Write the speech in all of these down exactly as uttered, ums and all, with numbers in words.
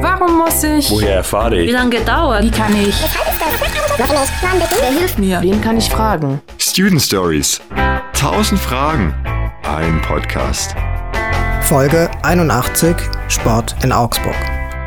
Warum muss ich? Woher erfahre ich? Wie lange dauert? Wie kann ich? Wer hilft mir? Wen kann ich fragen? Student Stories. Tausend Fragen. Ein Podcast. Folge einundachtzig, Sport in Augsburg.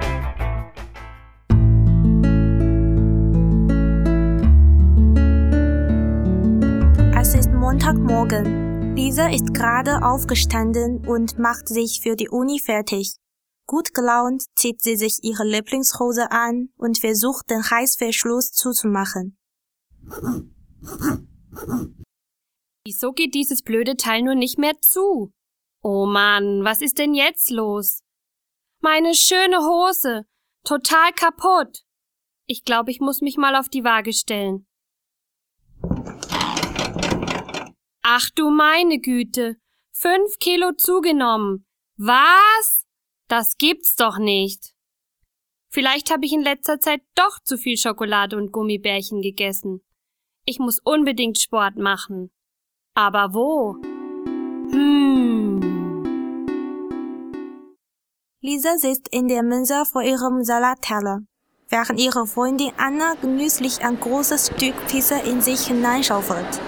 Es ist Montagmorgen. Lisa ist gerade aufgestanden und macht sich für die Uni fertig. Gut gelaunt zieht sie sich ihre Lieblingshose an und versucht, den Reißverschluss zuzumachen. Wieso geht dieses blöde Teil nur nicht mehr zu? Oh Mann, was ist denn jetzt los? Meine schöne Hose, total kaputt. Ich glaube, ich muss mich mal auf die Waage stellen. Ach du meine Güte, fünf Kilo zugenommen. Was? Das gibt's doch nicht. Vielleicht habe ich in letzter Zeit doch zu viel Schokolade und Gummibärchen gegessen. Ich muss unbedingt Sport machen. Aber wo? Hm. Lisa sitzt in der Mensa vor ihrem Salatteller, während ihre Freundin Anna genüsslich ein großes Stück Pizza in sich hineinschaufelt.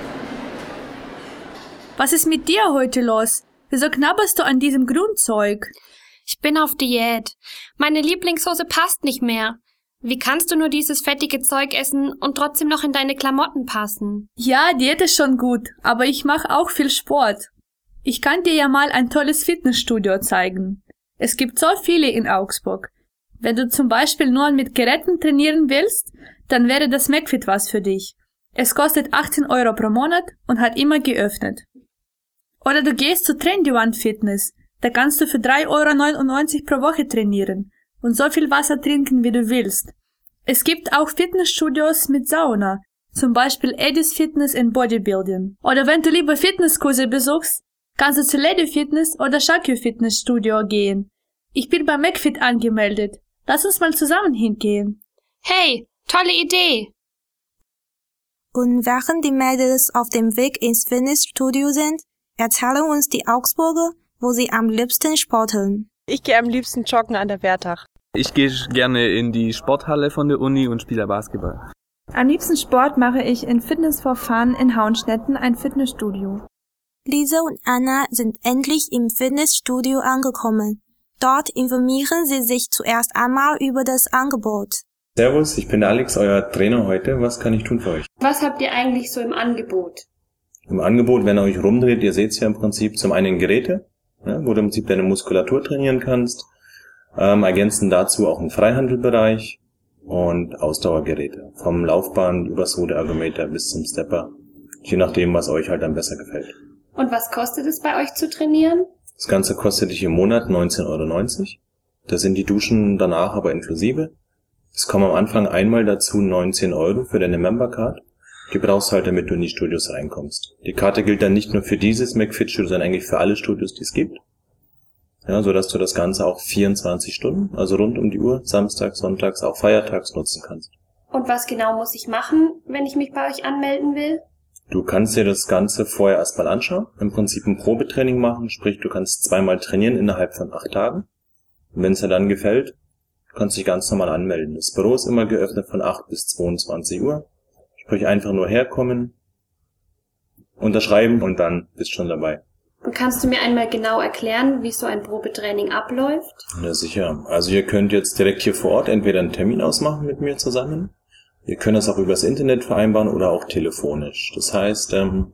Was ist mit dir heute los? Wieso knabberst du an diesem Grundzeug? Ich bin auf Diät. Meine Lieblingshose passt nicht mehr. Wie kannst du nur dieses fettige Zeug essen und trotzdem noch in deine Klamotten passen? Ja, Diät ist schon gut, aber ich mache auch viel Sport. Ich kann dir ja mal ein tolles Fitnessstudio zeigen. Es gibt so viele in Augsburg. Wenn du zum Beispiel nur mit Geräten trainieren willst, dann wäre das McFit was für dich. Es kostet achtzehn Euro pro Monat und hat immer geöffnet. Oder du gehst zu Trendy One Fitness. Da kannst du für drei Euro neunundneunzig pro Woche trainieren und so viel Wasser trinken, wie du willst. Es gibt auch Fitnessstudios mit Sauna, zum Beispiel Eddie's Fitness and Bodybuilding. Oder wenn du lieber Fitnesskurse besuchst, kannst du zu Lady Fitness oder Shakyu Fitnessstudio gehen. Ich bin bei McFit angemeldet. Lass uns mal zusammen hingehen. Hey, tolle Idee! Und während die Mädels auf dem Weg ins Fitnessstudio sind, erzählen uns die Augsburger, wo sie am liebsten sporteln. Ich gehe am liebsten joggen an der Wertach. Ich gehe gerne in die Sporthalle von der Uni und spiele Basketball. Am liebsten Sport mache ich in Fitness for Fun in Hauenstetten, ein Fitnessstudio. Lisa und Anna sind endlich im Fitnessstudio angekommen. Dort informieren sie sich zuerst einmal über das Angebot. Servus, ich bin der Alex, euer Trainer heute. Was kann ich tun für euch? Was habt ihr eigentlich so im Angebot? Im Angebot, wenn ihr euch rumdreht, ihr seht es ja im Prinzip zum einen Geräte, ja, wo du im Prinzip deine Muskulatur trainieren kannst. Ähm, ergänzen dazu auch einen Freihandelbereich und Ausdauergeräte. Vom Laufband über Soda-Ergometer bis zum Stepper. Je nachdem, was euch halt dann besser gefällt. Und was kostet es bei euch zu trainieren? Das Ganze kostet dich im Monat neunzehn Euro neunzig. Da sind die Duschen danach aber inklusive. Es kommen am Anfang einmal dazu neunzehn Euro für deine Membercard. Die brauchst du halt, damit du in die Studios reinkommst. Die Karte gilt dann nicht nur für dieses McFit-Studio, sondern eigentlich für alle Studios, die es gibt. Ja, so dass du das Ganze auch vierundzwanzig Stunden, also rund um die Uhr, samstags, sonntags, auch feiertags nutzen kannst. Und was genau muss ich machen, wenn ich mich bei euch anmelden will? Du kannst dir das Ganze vorher erstmal anschauen, im Prinzip ein Probetraining machen, sprich du kannst zweimal trainieren innerhalb von acht Tagen. Und wenn es dir dann gefällt, kannst du dich ganz normal anmelden. Das Büro ist immer geöffnet von acht bis zweiundzwanzig Uhr. Sprich einfach nur herkommen, unterschreiben und dann bist schon dabei. Und kannst du mir einmal genau erklären, wie so ein Probetraining abläuft? Na sicher. Also ihr könnt jetzt direkt hier vor Ort entweder einen Termin ausmachen mit mir zusammen. Ihr könnt das auch übers Internet vereinbaren oder auch telefonisch. Das heißt, ähm,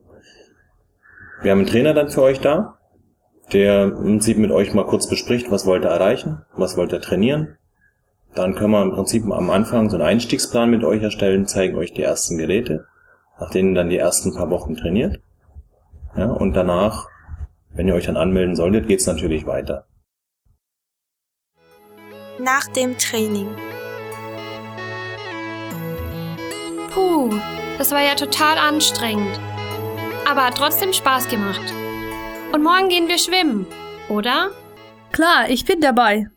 wir haben einen Trainer dann für euch da, der im Prinzip mit euch mal kurz bespricht, was wollt ihr erreichen, was wollt ihr trainieren. Dann können wir im Prinzip am Anfang so einen Einstiegsplan mit euch erstellen, zeigen euch die ersten Geräte, nach denen dann die ersten paar Wochen trainiert. Ja, und danach, wenn ihr euch dann anmelden solltet, geht's natürlich weiter. Nach dem Training. Puh, das war ja total anstrengend. Aber hat trotzdem Spaß gemacht. Und morgen gehen wir schwimmen, oder? Klar, ich bin dabei.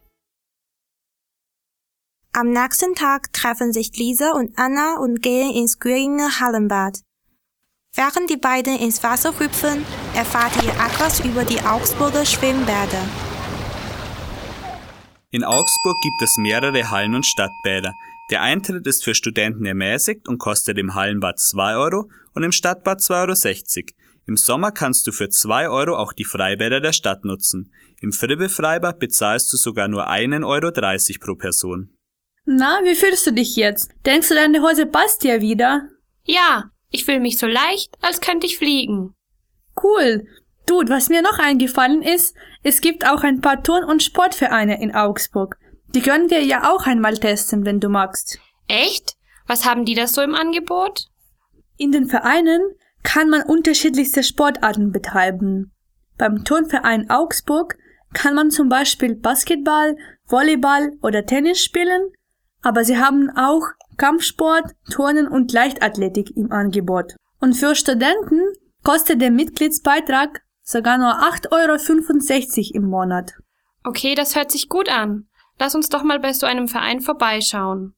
Am nächsten Tag treffen sich Lisa und Anna und gehen ins Göringer Hallenbad. Während die beiden ins Wasser hüpfen, erfahrt ihr etwas über die Augsburger Schwimmbäder. In Augsburg gibt es mehrere Hallen- und Stadtbäder. Der Eintritt ist für Studenten ermäßigt und kostet im Hallenbad zwei Euro und im Stadtbad zwei Euro sechzig. Im Sommer kannst du für zwei Euro auch die Freibäder der Stadt nutzen. Im Fribbe-Freibad bezahlst du sogar nur einen Euro dreißig pro Person. Na, wie fühlst du dich jetzt? Denkst du, deine Hose passt dir wieder? Ja, ich fühle mich so leicht, als könnte ich fliegen. Cool. Dude, was mir noch eingefallen ist, es gibt auch ein paar Turn- und Sportvereine in Augsburg. Die können wir ja auch einmal testen, wenn du magst. Echt? Was haben die da so im Angebot? In den Vereinen kann man unterschiedlichste Sportarten betreiben. Beim Turnverein Augsburg kann man zum Beispiel Basketball, Volleyball oder Tennis spielen, aber sie haben auch Kampfsport, Turnen und Leichtathletik im Angebot. Und für Studenten kostet der Mitgliedsbeitrag sogar nur acht Euro fünfundsechzig im Monat. Okay, das hört sich gut an. Lass uns doch mal bei so einem Verein vorbeischauen.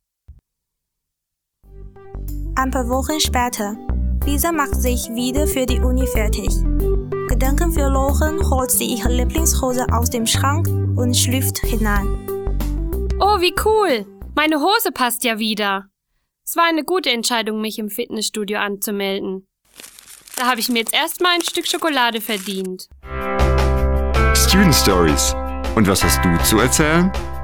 Ein paar Wochen später. Lisa macht sich wieder für die Uni fertig. Gedankenverloren holt sie ihre Lieblingshose aus dem Schrank und schlüpft hinein. Oh, wie cool! Meine Hose passt ja wieder. Es war eine gute Entscheidung, mich im Fitnessstudio anzumelden. Da habe ich mir jetzt erstmal ein Stück Schokolade verdient. Student Stories. Und was hast du zu erzählen?